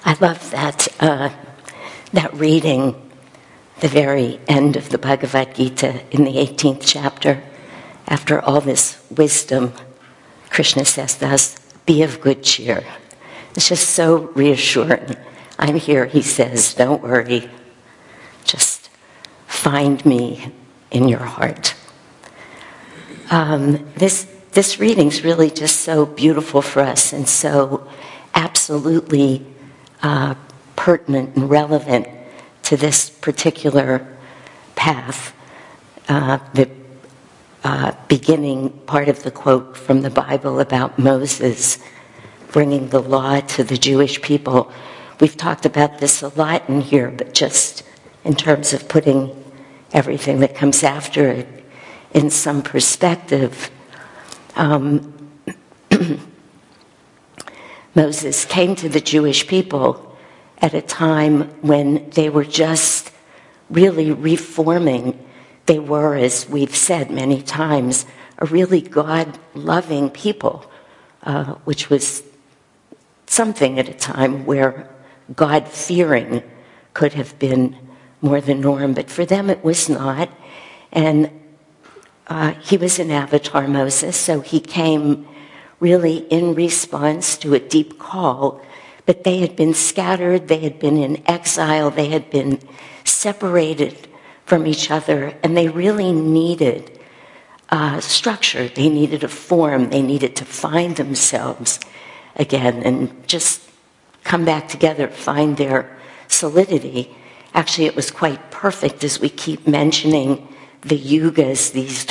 I love that reading, the very end of the Bhagavad Gita in the 18th chapter. After all this wisdom, Krishna says to us, be of good cheer. It's just so reassuring. I'm here, he says, don't worry. Just find me in your heart. This reading's really just so beautiful for us and so absolutely pertinent and relevant to this particular path. The beginning part of the quote from the Bible about Moses bringing the law to the Jewish people. We've talked about this a lot in here, but just in terms of putting everything that comes after it in some perspective. Moses came to the Jewish people at a time when they were just really reforming. They were, as we've said many times, a really God-loving people, which was something at a time where God-fearing could have been more the norm, but for them it was not. And he was an avatar, Moses, so he came really in response to a deep call. But they had been scattered, they had been in exile, they had been separated from each other, and they really needed structure. They needed a form. They needed to find themselves again and just come back together, find their solidity. Actually, it was quite perfect as we keep mentioning the yugas, these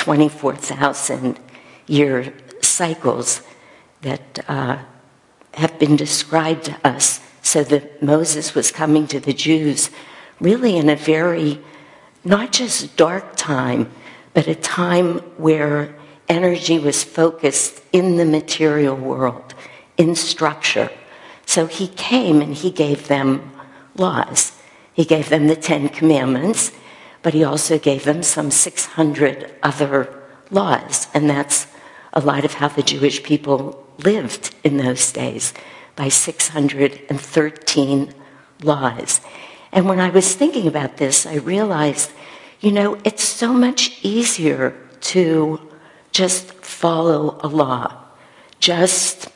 24,000-year cycles that have been described to us, so that Moses was coming to the Jews really in a very, not just dark time, but a time where energy was focused in the material world, in structure. So he came and he gave them laws. He gave them the 10 Commandments, but he also gave them some 600 other laws. And that's a lot of how the Jewish people lived in those days, by 613 laws. And when I was thinking about this, I realized, it's so much easier to just follow a law. Just,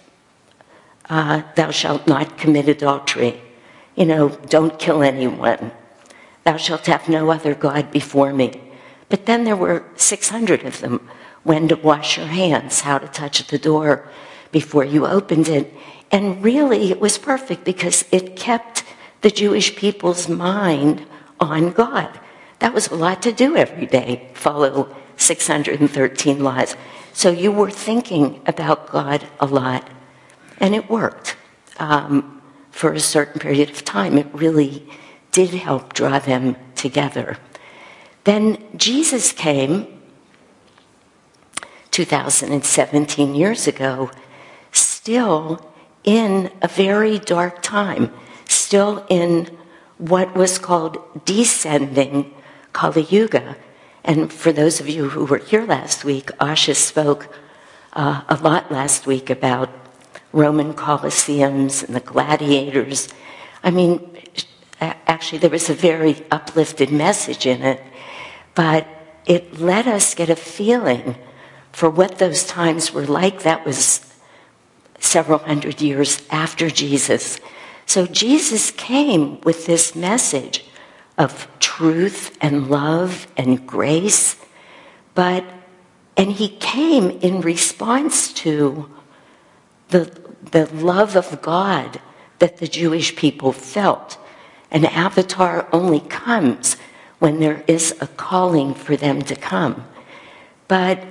thou shalt not commit adultery. Don't kill anyone. Thou shalt have no other God before me. But then there were 600 of them. When to wash your hands, how to touch the door before you opened it. And really, it was perfect because it kept the Jewish people's mind on God. That was a lot to do every day, follow 613 laws. So you were thinking about God a lot, and it worked for a certain period of time. It really did help draw them together. Then Jesus came 2017 years ago, still in a very dark time, still in what was called descending Kali Yuga. And for those of you who were here last week, Asha spoke a lot last week about Roman Colosseums and the gladiators. I mean, actually there was a very uplifted message in it, but it let us get a feeling for what those times were like. That was several hundred years after Jesus. So Jesus came with this message of truth and love and grace, and he came in response to the love of God that the Jewish people felt. An avatar only comes when there is a calling for them to come. But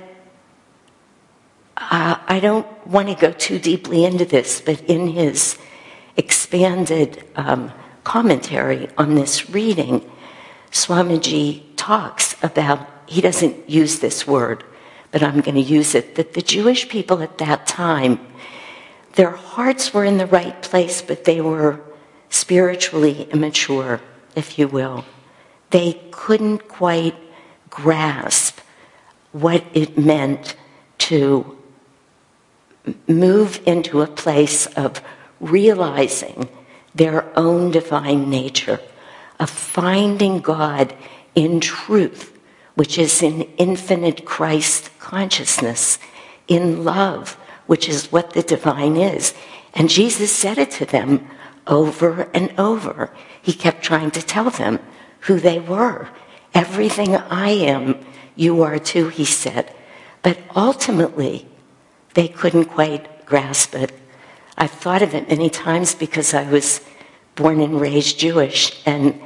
I don't want to go too deeply into this, but in his expanded commentary on this reading, Swamiji talks about, he doesn't use this word, but I'm going to use it, that the Jewish people at that time, their hearts were in the right place, but they were spiritually immature, if you will. They couldn't quite grasp what it meant to move into a place of realizing their own divine nature, of finding God in truth, which is in infinite Christ consciousness, in love, which is what the divine is. And Jesus said it to them over and over. He kept trying to tell them who they were. Everything I am, you are too, he said. But ultimately, they couldn't quite grasp it. I've thought of it many times because I was born and raised Jewish. And,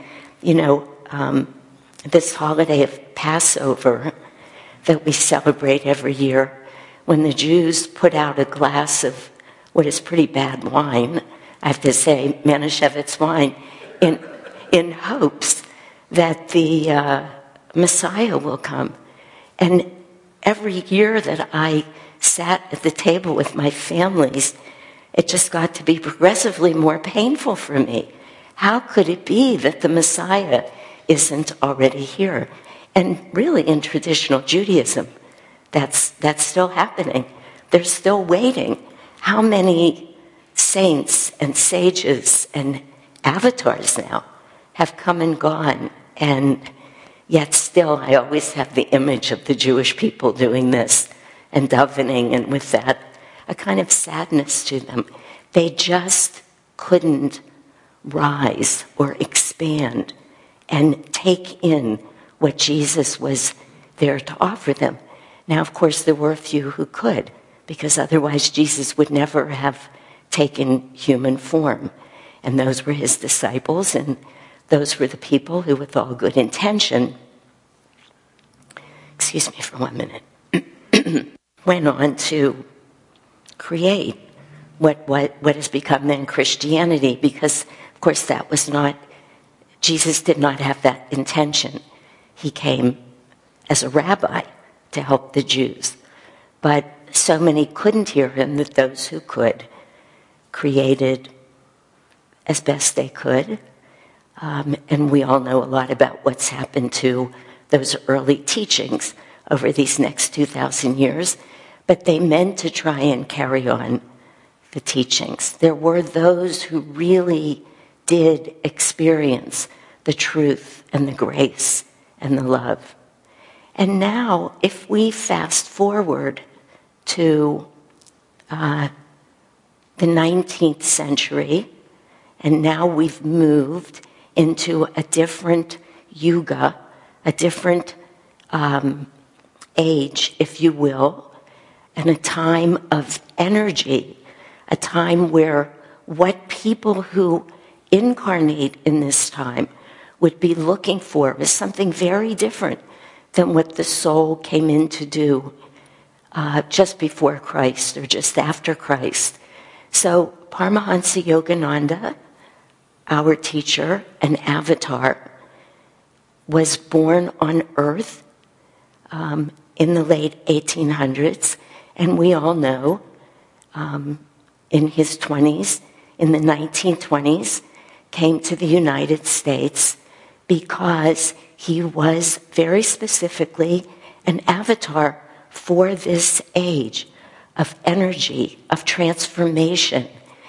this holiday of Passover that we celebrate every year, when the Jews put out a glass of what is pretty bad wine, I have to say, Manischewitz wine, in hopes that the Messiah will come. And every year that I sat at the table with my families, it just got to be progressively more painful for me. How could it be that the Messiah isn't already here? And really, in traditional Judaism, that's still happening. They're still waiting. How many saints and sages and avatars now have come and gone, and yet still I always have the image of the Jewish people doing this and davening, and with that, a kind of sadness to them. They just couldn't rise or expand and take in what Jesus was there to offer them. Now, of course, there were a few who could, because otherwise Jesus would never have taken human form. And those were his disciples, and those were the people who, with all good intention, excuse me for 1 minute, went on to create what has become then Christianity, because, of course, that was not, Jesus did not have that intention. He came as a rabbi to help the Jews. But so many couldn't hear him that those who could created as best they could. And we all know a lot about what's happened to those early teachings over these next 2,000 years. But they meant to try and carry on the teachings. There were those who really did experience the truth and the grace and the love. And now, if we fast forward to the 19th century, and now we've moved into a different yuga, a different age, if you will, and a time of energy, a time where what people who incarnate in this time would be looking for is something very different than what the soul came in to do just before Christ or just after Christ. So Paramahansa Yogananda, our teacher and avatar, was born on Earth in the late 1800s, and we all know in his 20s, in the 1920s, came to the United States because he was very specifically an avatar for this age of energy, of transformation,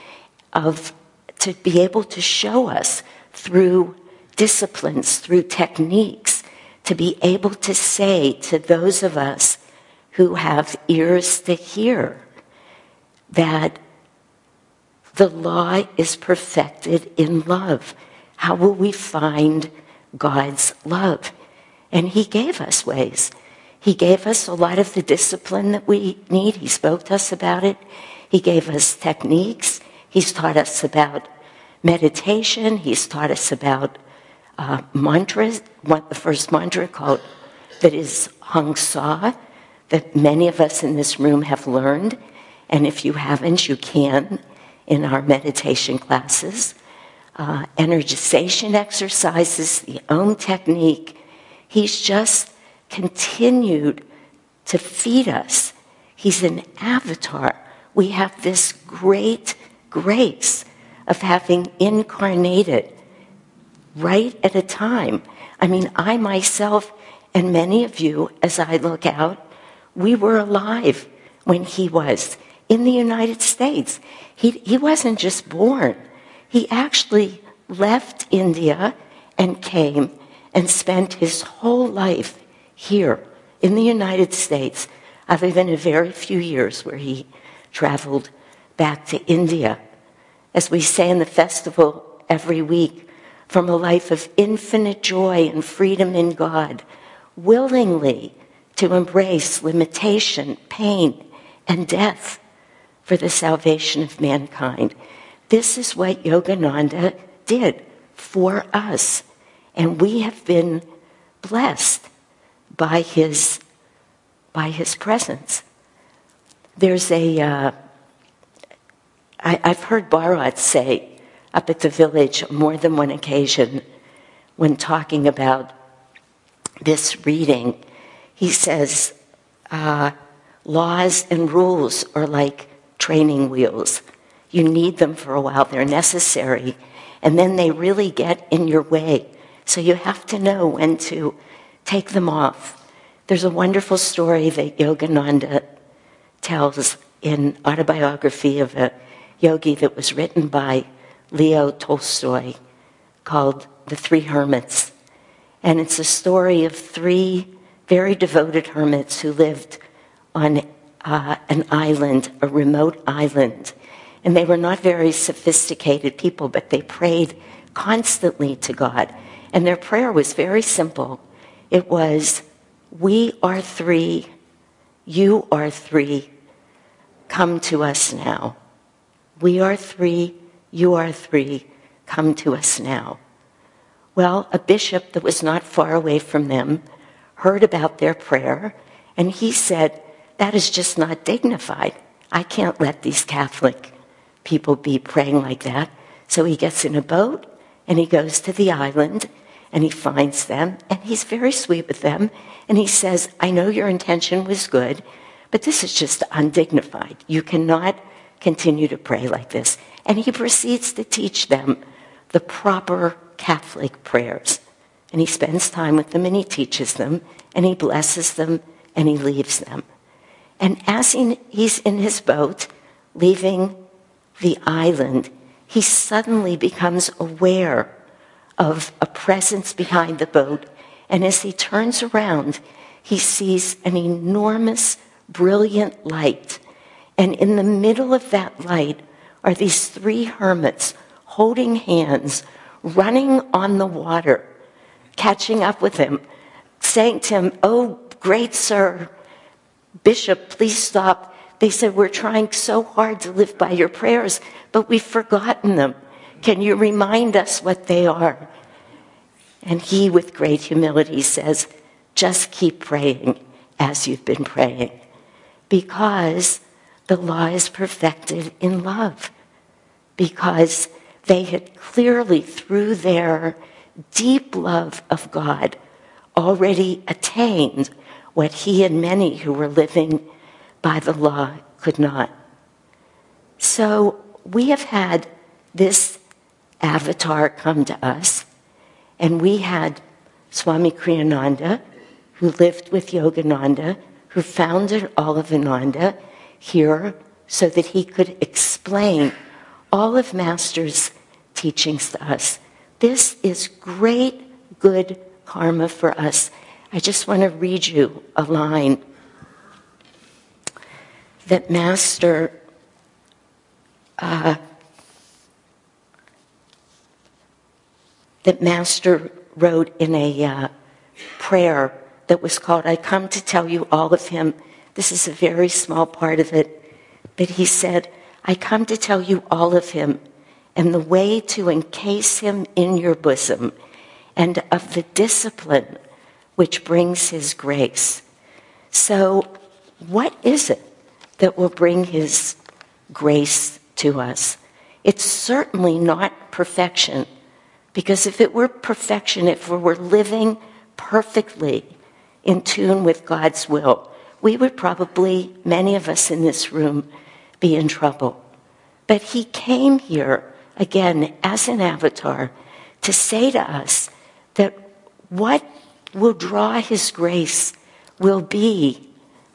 to be able to show us through disciplines, through techniques, to be able to say to those of us who have ears to hear that the law is perfected in love. How will we find God's love? And he gave us ways. He gave us a lot of the discipline that we need. He spoke to us about it. He gave us techniques. He's taught us about meditation. He's taught us about mantras. The first mantra called that is Hang Sa, that many of us in this room have learned. And if you haven't, you can in our meditation classes. Energization exercises, the Om technique. He's just continued to feed us. He's an avatar. We have this great grace of having incarnated right at a time. I mean, I myself and many of you, as I look out, we were alive when he was in the United States. He wasn't just born. He actually left India and came and spent his whole life here in the United States, other than a very few years where he traveled back to India. As we say in the festival every week, from a life of infinite joy and freedom in God, willingly to embrace limitation, pain, and death for the salvation of mankind. This is what Yogananda did for us, and we have been blessed by his presence. There's I've heard Bharat say up at the village on more than one occasion when talking about this reading, he says, laws and rules are like training wheels. You need them for a while, they're necessary, and then they really get in your way. So you have to know when to take them off. There's a wonderful story that Yogananda tells in Autobiography of a Yogi that was written by Leo Tolstoy called The Three Hermits. And it's a story of three very devoted hermits who lived on an island, a remote island. And they were not very sophisticated people, but they prayed constantly to God. And their prayer was very simple. It was, we are three, you are three, come to us now. We are three, you are three, come to us now. Well, a bishop that was not far away from them heard about their prayer, and he said, that is just not dignified. I can't let these Catholic people be praying like that. So he gets in a boat, and he goes to the island, and he finds them, and he's very sweet with them, and he says, I know your intention was good, but this is just undignified. You cannot continue to pray like this. And he proceeds to teach them the proper Catholic prayers. And he spends time with them, and he teaches them, and he blesses them, and he leaves them. And as he's in his boat, leaving the island, he suddenly becomes aware of a presence behind the boat. And as he turns around, he sees an enormous, brilliant light. And in the middle of that light are these three hermits holding hands, running on the water, catching up with him, saying to him, oh, great sir, Bishop, please stop. They said, we're trying so hard to live by your prayers, but we've forgotten them. Can you remind us what they are? And he, with great humility, says, just keep praying as you've been praying, because the law is perfected in love, because they had clearly, through their deep love of God, already attained what he and many who were living by the law could not. So we have had this avatar come to us, and we had Swami Kriyananda, who lived with Yogananda, who founded Olivananda here so that he could explain all of Master's teachings to us. This is great, good karma for us. I just want to read you a line that Master wrote in a prayer that was called, I come to tell you all of him. This is a very small part of it. But he said, I come to tell you all of him and the way to encase him in your bosom and of the discipline which brings his grace. So what is it that will bring his grace to us? It's certainly not perfection, because if it were perfection, if we were living perfectly in tune with God's will, we would probably, many of us in this room, be in trouble. But he came here, again, as an avatar, to say to us that what will draw his grace will be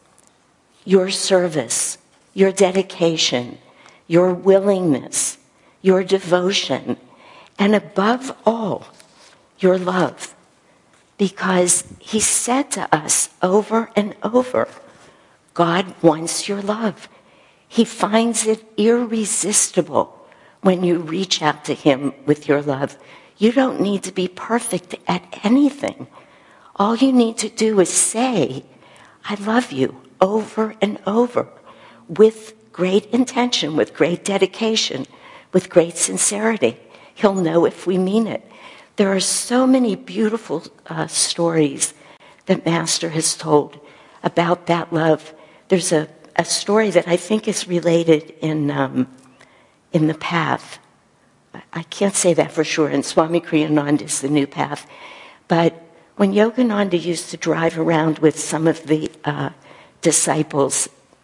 your service, your dedication, your willingness your devotion, and above all, your love. Because he said to us over and over, God wants your love. He finds it irresistible when you reach out to him with your love. You don't need to be perfect at anything. All you need to do is say, I love you, over and over, with great intention, with great dedication, with great sincerity. He'll know if we mean it. There are so many beautiful stories that Master has told about that love. There's a story that I think is related in the Path. I can't say that for sure, and Swami Kriyananda is the new Path. But when Yogananda used to drive around with some of the disciples,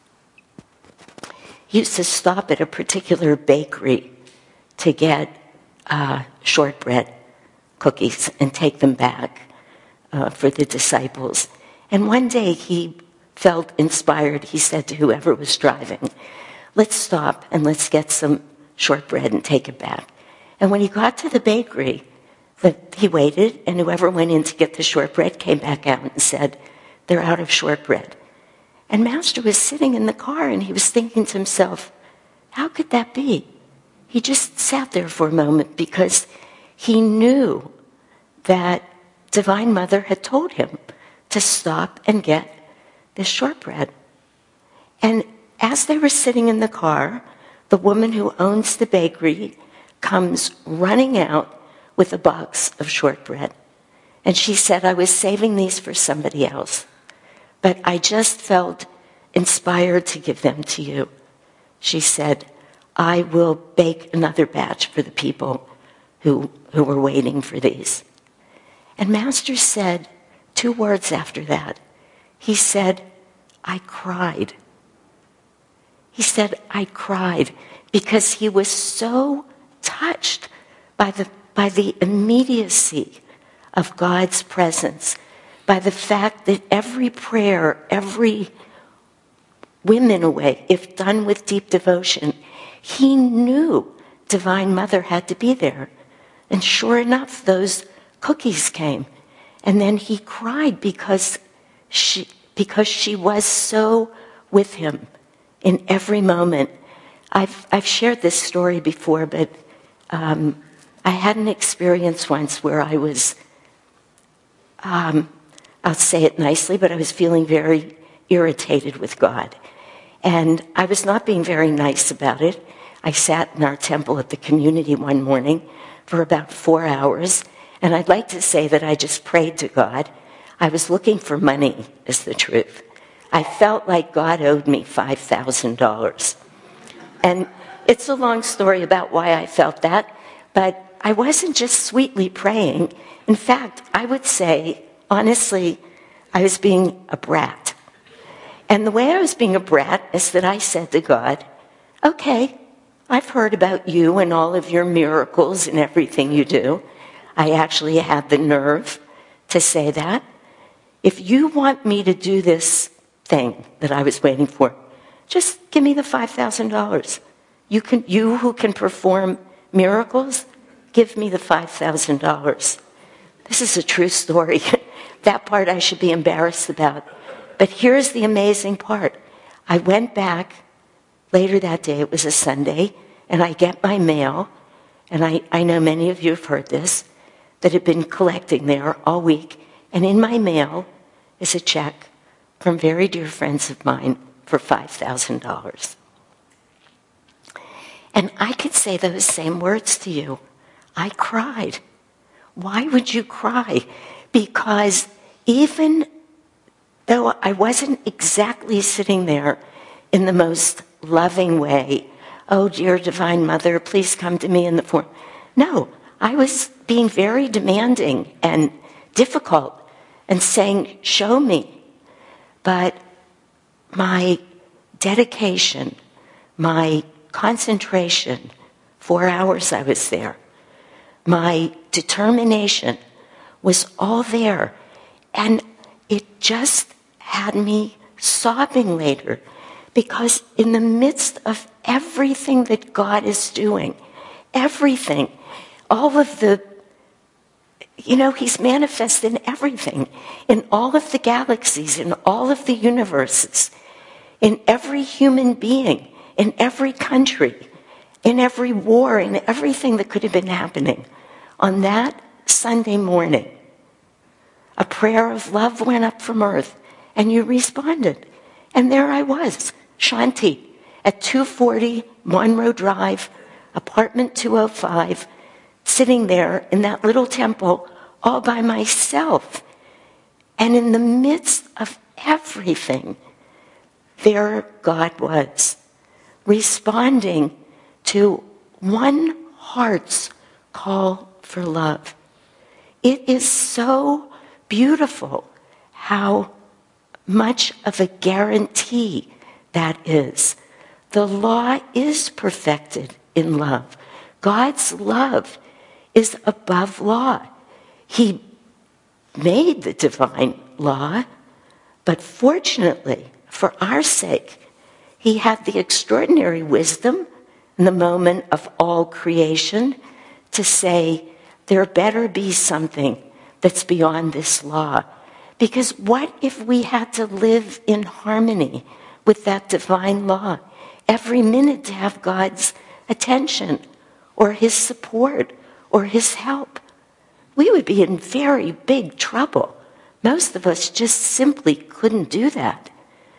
he used to stop at a particular bakery to get shortbread cookies and take them back for the disciples. And one day he felt inspired. He said to whoever was driving, let's stop and let's get some shortbread and take it back. And when he got to the bakery, he waited, and whoever went in to get the shortbread came back out and said, they're out of shortbread. And Master was sitting in the car, and he was thinking to himself, how could that be? He just sat there for a moment because he knew that Divine Mother had told him to stop and get this shortbread. And as they were sitting in the car, the woman who owns the bakery comes running out with a box of shortbread. And she said, I was saving these for somebody else, but I just felt inspired to give them to you. She said, I will bake another batch for the people who were waiting for these. And Master said 2 words after that. He said, I cried. He said, I cried because he was so touched by the immediacy of God's presence, by the fact that every prayer, every women away, if done with deep devotion, he knew Divine Mother had to be there. And sure enough, those cookies came. And then he cried because she was so with him in every moment. I've shared this story before, but I had an experience once where I was, I'll say it nicely, but I was feeling very irritated with God. And I was not being very nice about it. I sat in our temple at the community one morning for about 4 hours, and I'd like to say that I just prayed to God. I was looking for money, is the truth. I felt like God owed me $5,000. And it's a long story about why I felt that, but I wasn't just sweetly praying. In fact, I would say, honestly, I was being a brat. And the way I was being a brat is that I said to God, okay, I've heard about you and all of your miracles and everything you do. I actually had the nerve to say that. If you want me to do this thing that I was waiting for, just give me the $5,000. You who can perform miracles, give me the $5,000. This is a true story. That part I should be embarrassed about. But here's the amazing part. I went back later that day, it was a Sunday, and I get my mail, and I know many of you have heard this, that had been collecting there all week, and in my mail is a check from very dear friends of mine for $5,000. And I could say those same words to you. I cried. Why would you cry? Because even though I wasn't exactly sitting there in the most loving way, oh, dear Divine Mother, please come to me in the form. No, I was being very demanding and difficult and saying, show me. But my dedication, my concentration, 4 hours I was there, my determination was all there. And it just had me sobbing later, because in the midst of everything that God is doing, everything. All of the, he's manifest in everything, in all of the galaxies, in all of the universes, in every human being, in every country, in every war, in everything that could have been happening. On that Sunday morning, a prayer of love went up from earth, and you responded. And there I was, Shanti, at 240 Monroe Drive, apartment 205, sitting there in that little temple all by myself. And in the midst of everything, there God was, responding to one heart's call for love. It is so beautiful how much of a guarantee that is. The law is perfected in love. God's love is above law. He made the divine law, but fortunately, for our sake, he had the extraordinary wisdom in the moment of all creation to say, there better be something that's beyond this law. Because what if we had to live in harmony with that divine law every minute to have God's attention or his support or his help? We would be in very big trouble. Most of us just simply couldn't do that.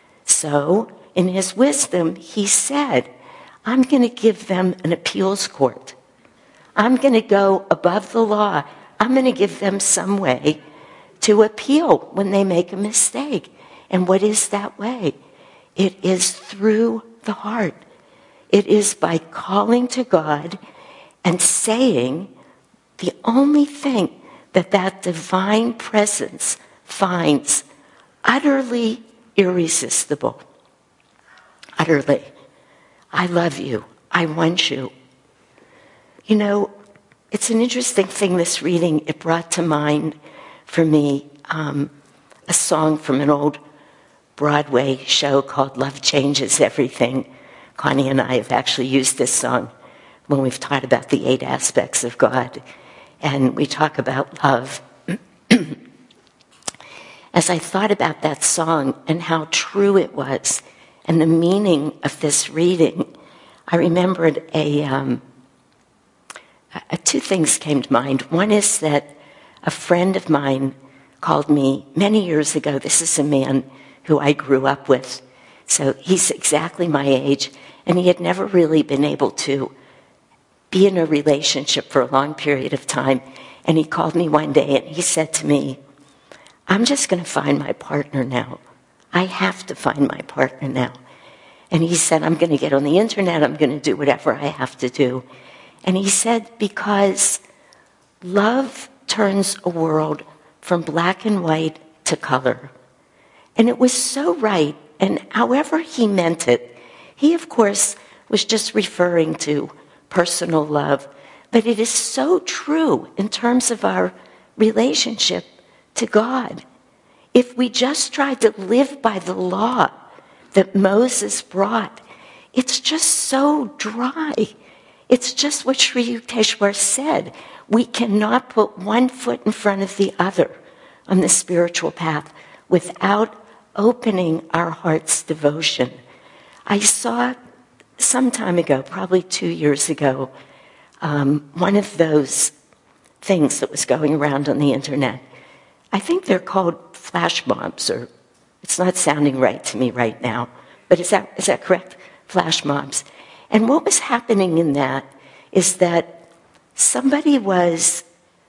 So, in his wisdom, he said, I'm going to give them an appeals court. I'm going to go above the law. I'm going to give them some way to appeal when they make a mistake. And what is that way? It is through the heart. It is by calling to God and saying the only thing that divine presence finds utterly irresistible. Utterly. I love you. I want you. It's an interesting thing, this reading. It brought to mind for me a song from an old Broadway show called Love Changes Everything. Connie and I have actually used this song when we've taught about the 8 aspects of God. And we talk about love. As I thought about that song and how true it was and the meaning of this reading, I remembered two things came to mind. One is that a friend of mine called me many years ago. This is a man who I grew up with. So he's exactly my age, and he had never really been able to be in a relationship for a long period of time. And he called me one day and he said to me, I'm just going to find my partner now. I have to find my partner now. And he said, I'm going to get on the internet. I'm going to do whatever I have to do. And he said, because love turns a world from black and white to color. And it was so right. And however he meant it, he, of course, was just referring to personal love. But it is so true in terms of our relationship to God. If we just tried to live by the law that Moses brought, it's just so dry. It's just what Sri Yukteswar said. We cannot put one foot in front of the other on the spiritual path without opening our heart's devotion. I saw some time ago, probably 2 years ago, one of those things that was going around on the internet. I think they're called flash mobs, or it's not sounding right to me right now, but is that correct? Flash mobs. And what was happening in that is that somebody was,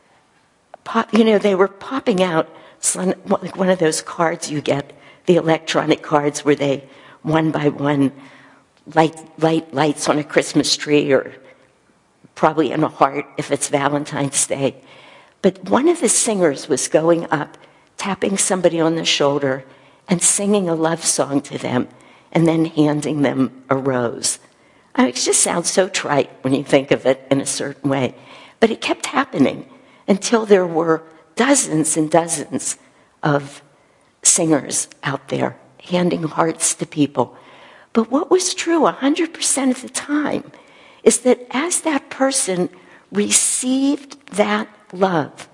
they were popping out like one of those cards you get, the electronic cards where they, one by one, light lights on a Christmas tree, or probably in a heart if it's Valentine's Day. But one of the singers was going up, tapping somebody on the shoulder and singing a love song to them, and then handing them a rose. It just sounds so trite when you think of it in a certain way. But it kept happening until there were dozens and dozens of singers out there handing hearts to people. But what was true 100% of the time is that as that person received that love,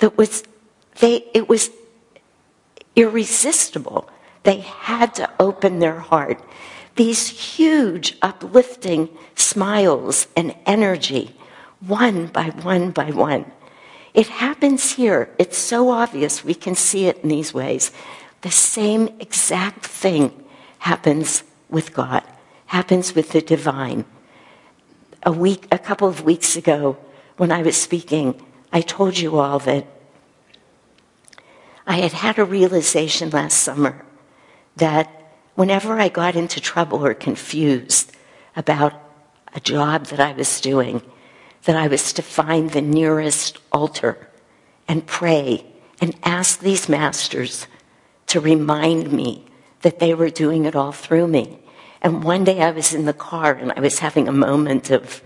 it was irresistible. They had to open their heart. These huge, uplifting smiles and energy, one by one by one. It happens here. It's so obvious. We can see it in these ways. The same exact thing happens with God, happens with the divine. A couple of weeks ago, when I was speaking, I told you all that I had a realization last summer that whenever I got into trouble or confused about a job that I was doing, that I was to find the nearest altar and pray and ask these masters to remind me that they were doing it all through me. And one day I was in the car and I was having a moment of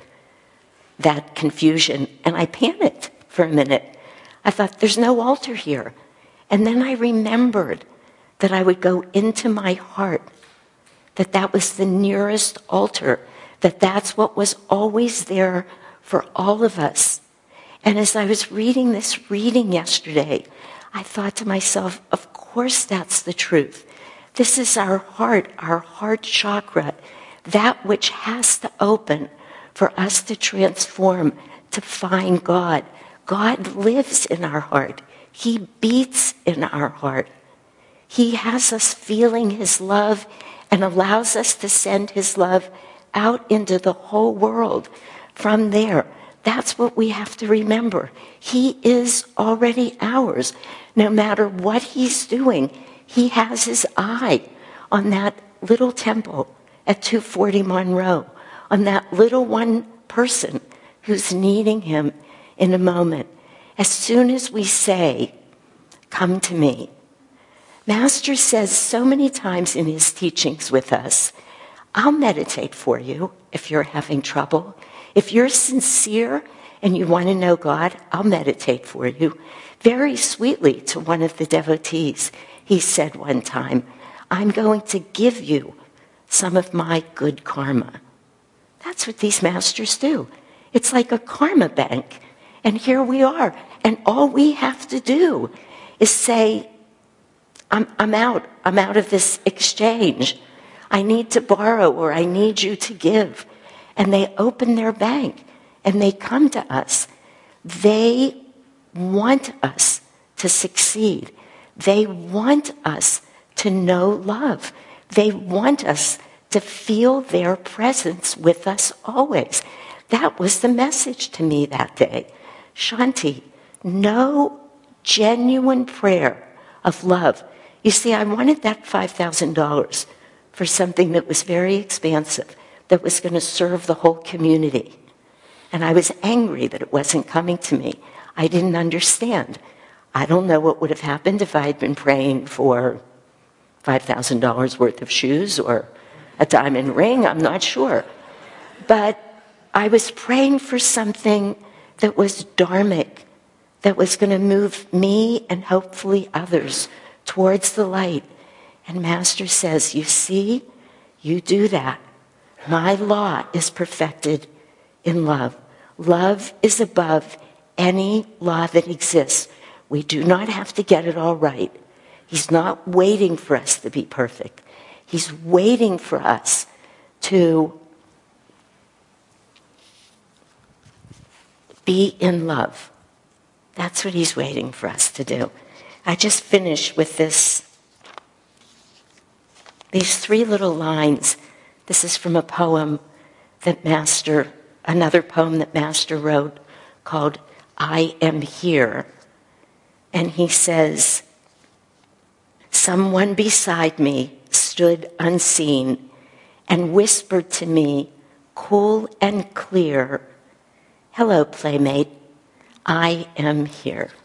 that confusion, and I panicked for a minute. I thought, there's no altar here. And then I remembered that I would go into my heart, that was the nearest altar, that's what was always there for all of us. And as I was reading this reading yesterday, I thought to myself, of course that's the truth. This is our heart chakra, that which has to open for us to transform, to find God. God lives in our heart. He beats in our heart. He has us feeling his love and allows us to send his love out into the whole world. From there, that's what we have to remember. He is already ours. No matter what he's doing, he has his eye on that little temple at 240 Monroe, on that little one person who's needing him in a moment. As soon as we say, come to me. Master says so many times in his teachings with us, I'll meditate for you if you're having trouble. If you're sincere and you want to know God, I'll meditate for you. Very sweetly to one of the devotees, he said one time, I'm going to give you some of my good karma. That's what these masters do. It's like a karma bank. And here we are. And all we have to do is say, I'm out of this exchange. I need to borrow, or I need you to give. And they open their bank and they come to us. They want us to succeed. They want us to know love. They want us to feel their presence with us always. That was the message to me that day. Shanti, no genuine prayer of love. You see, I wanted that $5,000 for something that was very expansive, that was going to serve the whole community. And I was angry that it wasn't coming to me. I didn't understand. I don't know what would have happened if I had been praying for $5,000 worth of shoes or a diamond ring. I'm not sure. But I was praying for something that was dharmic, that was going to move me and hopefully others towards the light. And Master says, you see, you do that. My law is perfected in love. Love is above any law that exists. We do not have to get it all right. He's not waiting for us to be perfect. He's waiting for us to be in love. That's what he's waiting for us to do. I just finished with these 3 little lines. This is from a poem that another poem that Master wrote called I Am Here. And he says, someone beside me stood unseen and whispered to me, cool and clear, hello, playmate, I am here.